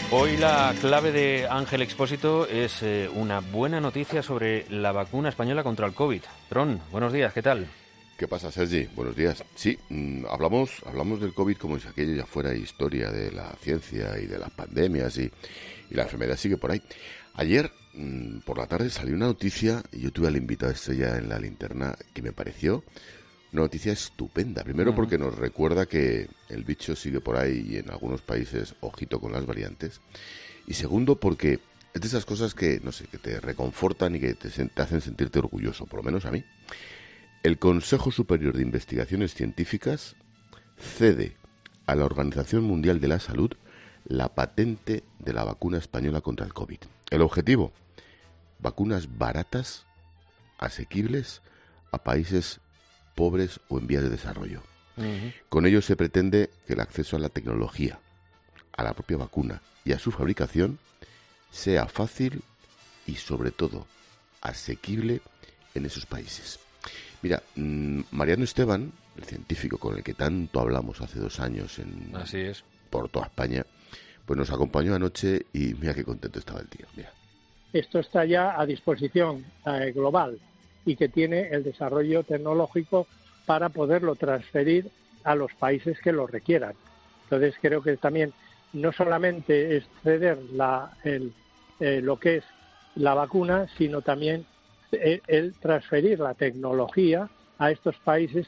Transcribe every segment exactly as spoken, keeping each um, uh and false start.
Hoy la clave de Ángel Expósito es eh, una buena noticia sobre la vacuna española contra el COVID. Tron, buenos días, ¿qué tal? ¿Qué pasa, Sergi? Buenos días. Sí, mmm, hablamos hablamos del COVID como si aquello ya fuera historia de la ciencia y de las pandemias y, y la enfermedad sigue por ahí. Ayer, mmm, por la tarde, salió una noticia y yo tuve al invitado estrella en la linterna que me pareció una noticia estupenda. Primero porque nos recuerda que el bicho sigue por ahí y en algunos países, ojito con las variantes. Y segundo porque es de esas cosas que, no sé, que te reconfortan y que te, te hacen sentirte orgulloso, por lo menos a mí. El Consejo Superior de Investigaciones Científicas cede a la Organización Mundial de la Salud la patente de la vacuna española contra el COVID. El objetivo, vacunas baratas, asequibles a países pobres o en vías de desarrollo. Uh-huh. Con ello se pretende que el acceso a la tecnología, a la propia vacuna y a su fabricación sea fácil y, sobre todo, asequible en esos países. Mira, mmm, Mariano Esteban, el científico con el que tanto hablamos hace dos años en, Así es. por toda España, pues nos acompañó anoche y mira qué contento estaba el tío. Mira. Esto está ya a disposición eh, global y que tiene el desarrollo tecnológico para poderlo transferir a los países que lo requieran. Entonces creo que también no solamente es ceder la, el, eh, lo que es la vacuna, sino también el, el transferir la tecnología a estos países.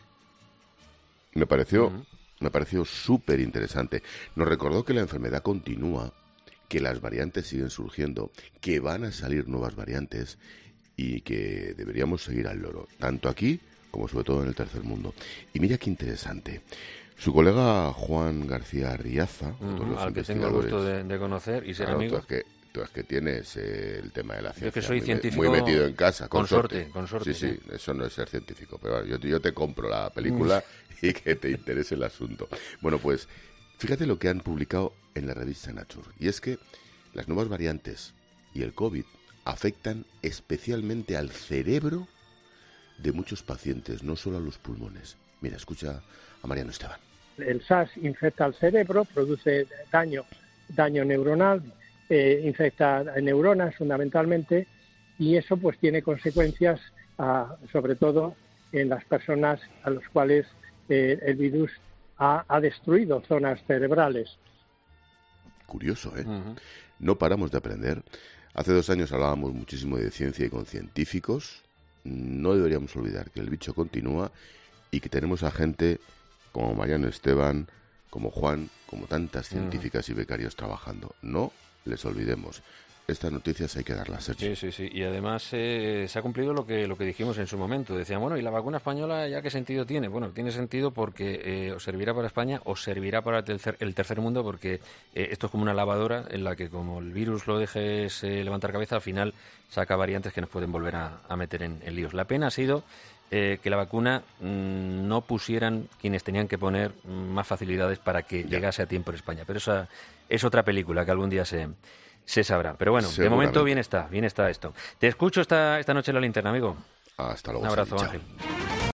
Me pareció, uh-huh. me pareció súper interesante. Nos recordó que la enfermedad continúa, que las variantes siguen surgiendo, que van a salir nuevas variantes y que deberíamos seguir al loro, tanto aquí como sobre todo en el tercer mundo. Y mira qué interesante. Su colega Juan García Arriaza, uh-huh, al que tengo el gusto de, de conocer y ser claro, amigo. Tú es que, tú es que tienes eh, el tema de la ciencia. Yo que soy muy, científico muy metido en casa. Con, con suerte, suerte, con suerte. Sí, sí, sí, eso no es ser científico. Pero bueno, yo, yo te compro la película y que te interese el asunto. Bueno, pues fíjate lo que han publicado en la revista Nature. Y es que las nuevas variantes y el COVID afectan especialmente al cerebro de muchos pacientes, no solo a los pulmones. Mira, escucha a Mariano Esteban. El SARS infecta al cerebro, produce daño, daño neuronal, eh, infecta neuronas fundamentalmente, y eso pues tiene consecuencias, a, sobre todo en las personas a las cuales eh, el virus ha, ha destruido zonas cerebrales. Curioso, ¿eh? Uh-huh. No paramos de aprender. Hace dos años hablábamos muchísimo de ciencia y con científicos. No deberíamos olvidar que el bicho continúa y que tenemos a gente como Mariano Esteban, como Juan, como tantas científicas y becarios trabajando. No les olvidemos. Estas noticias hay que darlas, Sergio. Sí, sí, sí. Y además eh, se ha cumplido lo que lo que dijimos en su momento. Decían, bueno, ¿y la vacuna española ya qué sentido tiene? Bueno, tiene sentido porque eh, os servirá para España o servirá para el tercer, el tercer mundo, porque eh, esto es como una lavadora en la que como el virus lo dejes eh, levantar cabeza, al final saca variantes que nos pueden volver a, a meter en, en líos. La pena ha sido eh, que la vacuna mmm, no pusieran quienes tenían que poner más facilidades para que ya. llegase a tiempo en España. Pero esa es otra película que algún día se... se sabrá. Pero bueno, de momento bien está, bien está esto. Te escucho esta, esta noche en la linterna, amigo. Hasta luego. Un abrazo, sí, Ángel.